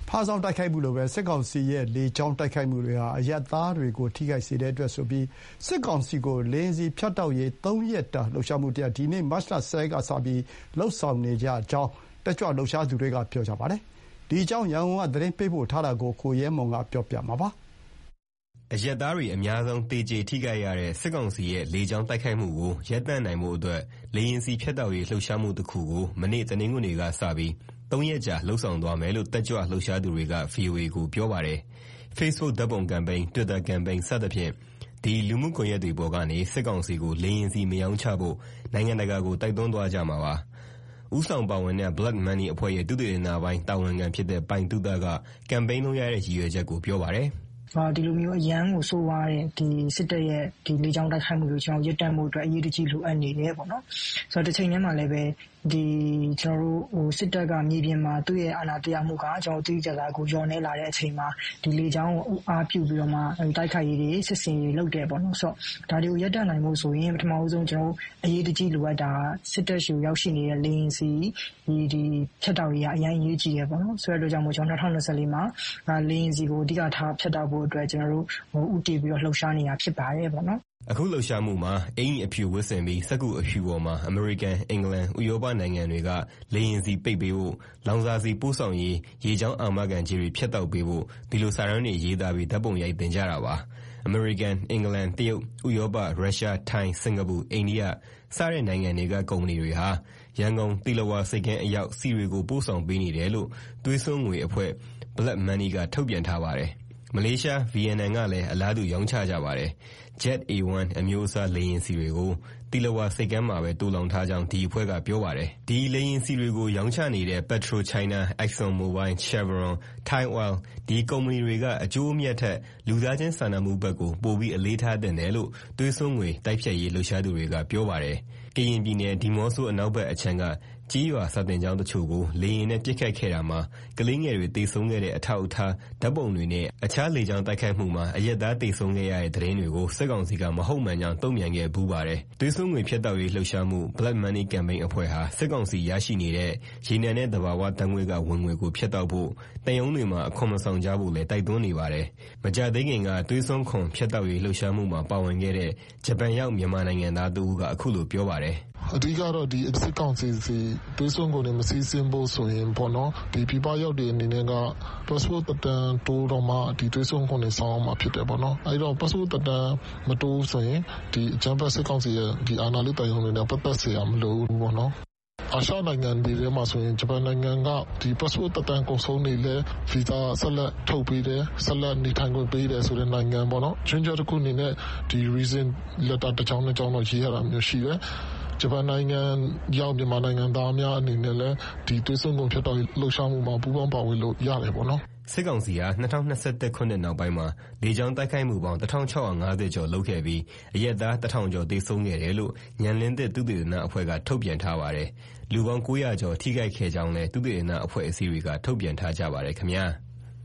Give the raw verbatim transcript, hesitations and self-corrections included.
ဖားဆောင်တိုက်ခိုက်မှုလိုပဲစစ်ကောင်စီရဲ့လေကြောင်းတိုက်ခိုက်မှုတွေဟာအရပ်သားတွေကိုထိခိုက်စေတဲ့အတွက်ဆိုပြီးစစ်ကောင်စီကိုလေယာဉ်စီဖြတ်တောက်ရေးသုံးရက်တာလှုပ်ရှားမှုတရားဒီနေ့မတ်လဆယ်ကစပြီးလှုပ်ဆောင်နေကြကြောင်းတက်ကြွလှုပ်ရှားသူတွေကပြောကြပါတယ်။ဒီအကြောင်းရန်ကုန်ကသတင်းပေးပို့ထားတာကိုကိုရဲမွန်ကပြောပြမှာပါ။အရပ်သားတွေအများဆုံးတေကျေထိခိုက်ရတဲ့စစ်ကောင်စီရဲ့လေကြောင်းတိုက်ခိုက်မှုကိုရပ်တန့်နိုင်ဖို့အတွက်လေယာဉ်စီဖြတ်တောက်ရေးလှုပ်ရှားမှုတစ်ခုကိုမနေ့တနင်္ဂနွေနေ့ကစပြီးသုံးရက်ကြာလှုပ်ဆောင်သွားမယ်လို့တက်ကြွလှုပ်ရှားသူတွေက ဗွီအိုအေ ကိုပြောပါတယ်။ Facebook ဓာတ်ပုံကမ်ပိန်း၊ Twitter ကမ်ပိန်းစသဖြင့်ဒီလူမှုကွန်ရက်တွေပေါ်ကနေစစ်ကောင်စီကိုလေယာဉ်စီမရောင်းချဖို့နိုင်ငံတကာကိုတိုက်တွန်းသွားကြမှာပါ။ဦးဆောင်ပါဝင်တဲ့ Black Money အဖွဲ့ရဲ့သုတေသနပိုင်းတာဝန်ခံဖြစ်တဲ့ပိုင်သုတကကမ်ပိန်းလုပ်ရတဲ့ရည်ရွယ်ချက်ကိုပြောပါတယ်။ဒီလိုမျိုးအရန်ကိုဆိုးွားတဲ့ဒီစစ်တပ်ရဲ့ဒီလေကြောင်းတိုက်ခိုက်မှုကိုကျွန်တော်ရပ်တန့်မှုအတွက်အရေးတကြီးလိုအပ်နေတယ်ပေါ့နော်။ဆိုတော့တစ်ချိန်တည်းမှာလည်းပဲဒီကျွန်တော်တို့ဟိုစစ်တပ်ကမြေပြင်မှာသူ့ရဲ့အာဏာတရားမှုကကျွန်တော်သိကြတာကိုကြော်နေလာတဲ့အချိန်မှာဒီလေကြောင်းကိုအားပြုပြီးတော့မှတိုက်ခိုက်ရေးတွေစစ်စင်ရေးလုပ်တယ်ပေါ့နော်ဆိုတော့ဒါတွေကိုရပ်တန့်နိုင်မှုဆိုရင်ပထမဆုံးကျွန်တော်အရေးတကြီးလိုအပ်တာစစ်တပ်ရှူရောက်ရှိနေတဲ့လေရင်စီဒီဒီဖြတ်တောက်ရေးအရင်ရေးကြည့်ရပေါ့နော်ဆိုတော့ကြောင့်မို့ကျွန်တော်၂၀၂၄မှာလေရင်စီကိုအဓိကထားဖြတ်တောက်ဖို့အတွက်ကျွန်တော်တို့ဟိုဥတီပြီးတော့လှုပ်ရှားနေတာဖြစ်ပါတယ်ပေါ့နော်အခုလှုပ်ရှားမှုမှာအင်အဖြူဝတ်ဆင်ပြီးစက္ကူအဖြူပေါ်မှာအမေရိကန်အင်္ဂလန်ဥရောပနိုင်ငံတွေကလေယာဉ်စီပိတ်ပေးဖို့လောင်စာစီပို့ဆောင်ရေးရေကြောင်းအာမခံကြီးတွေဖျက်တောက်ပေးဖို့ဒီလိုစာရင်းတွေရေးသားပြီးဓာတ်ပုံရိုက်တင်ကြတာပါအမေရိကန်အင်္ဂလန်တရုတ်ဥရောပရုရှားထိုင်းစင်ကာပူအိန္ဒိယစတဲ့နိုင်ငံတွေကကုမ္ပဏီတွေဟာရန်ကုန်တီလဝါစိတ်ကမ်းအရောက်စီတွေကိုပို့ဆောင်ပေးနေတယ်လို့သွေးစွန်းငွေအဖွဲ့ Black Money ကထုတ်ပြန်ထားပါတယ်မလေးရှား ဗီယက်နမ်ကလည်းအလားတူရောင်းချကြပါတယ်။ Jet အေ ဝမ်း အမျိုးအစားလေယာဉ်စီတွေကိုတီလဝါစိတ်ကမ်းမှာပဲတူလောင်ထားကြောင်းဒီအဖွဲ့ကပြောပါတယ်။ဒီလေယာဉ်စီတွေကိုရောင်းချနေတဲ့ PetroChina, ExxonMobil, Chevron, Thai Oil ဒီကုမ္ပဏီတွေကအကျိုးအမြတ်ထက်လူသားချင်းစာနာမှုဘက်ကိုပိုပြီးအလေးထားသင့်တယ်လို့သွေးစွန်းငွေတိုက်ဖျက်ရေးလှုပ်ရှားသူတွေကပြောပါတယ်။ကရင်ပြည်နယ်ဒီမော့ဆိုအနောက်ဘက်အခြမ်းကကြေးရွာစာတင်ကျောင်းတချို့ကိုလေယာဉ်နဲ့ပစ်ခတ်ခဲ့တာမှာကလေးငယ်တွေတေဆုံးခဲ့တဲ့အထောက်အထားဓာတ်ပုံတွေနဲ့အခြားလေကြောင်းတိုက်ခိုက်မှုမှာအရက်သားတေဆုံးခဲ့ရတဲ့သတင်းတွေကိုစစ်ကောင်စီကမဟုတ်မှန်ကြောင်းတုံ့ပြန်ခဲ့ဘူးပါတယ်။သွေးစွန်းငွေဖြတ်တောက်ရေးလှုပ်ရှားမှု Black Money Campaign အဖွဲ့ဟာစစ်ကောင်စီရရှိနေတဲ့ရေနံနဲ့သဘာဝဓာတ်ငွေ့ကဝင်ငွေကိုဖြတ်တောက်ဖို့တန်ယုံတွေမှာအခွန်မဆောင်ကြဖို့လည်းတိုက်တွန်းနေပါတယ်။မကြသေးခင်ကသွေးစွန်းခွန်ဖြတ်တောက်ရေးလှုပ်ရှားမှုမှာပါဝင်ခဲ့တဲ့ဂျပန်ရောက်မြန်မာနိုင်ငံသားတူကအခုလိုပြောပါတယ်။အဓိကတော့ဒီစစ်ကောင်စီစီတွေးစွန်းကုန်တွေမစည်းစင်းဖို့ဆိုရင်ပေါ့နော်ဒီပြပရောက်တဲ့အနေနဲ့က passport တန်တိုးတော့မှဒီတွေးစွန်းကုန်တွေဆောင်အောင်မှာဖြစ်တယ်ပေါ့နော်အဲဒီတော့ passport တန်မတိုးဆိုရင်ဒီအကြမ်းဖက်စစ်ကောင်စီရဲ့ဒီအာဏာလိပ်တိုင်ုံတွေနဲ့ပတ်သက်เสียမလို့ဘူးပေါ့နော်အာရှနိုင်ငံတွေထဲမှာဆိုရင်ဂျပန်နိုင်ငံကဒီ passport တန်ကုန်ဆုံးနေလဲဗီဇာဆက်လက်ထုတ်ပေးတယ်ဆက်လက်နေထိုင်ခွင့်ပေးတယ်ဆိုတဲ့နိုင်ငံပေါ့နော်ချင်းချောတစ်ခုအနေနဲ့ဒီ reason letter တစ်ချောင်းတစ်ချောင်းတော့ရေးရတာမျိုးရှိတယ်ဂျပန်နိုင်ငံရောက်မြန်မာနိုင်ငံသားများအနေနဲ့လည်းဒီသွေးစွန်းကုန်ဖြတ်တောက်လှုပ်ရှားမှုမှာပူးပေါင်းပါဝင်လို့ရတယ်ပေါ့နော်စစ်ကောင်စီဟာ၂၀၂၁ခုနှစ်နောက်ပိုင်းမှာလေကြောင်းတိုက်ခိုက်မှုပေါင်းတစ်ထောင်ခြောက်ရာငါးဆယ်ကျော်လုပ်ခဲ့ပြီးအရက်သားတစ်ထောင်ကျော်သေဆုံးခဲ့တယ်လို့ညံလင်းသစ်သုတေသနအဖွဲ့ကထုတ်ပြန်ထားပါတယ်။လူပေါင်းကိုးရာကျော်ထိခိုက်ခဲ့ကြောင်းလည်းသုတေသနအဖွဲ့အစည်းတွေကထုတ်ပြန်ထားကြပါတယ်ခင်ဗျာ။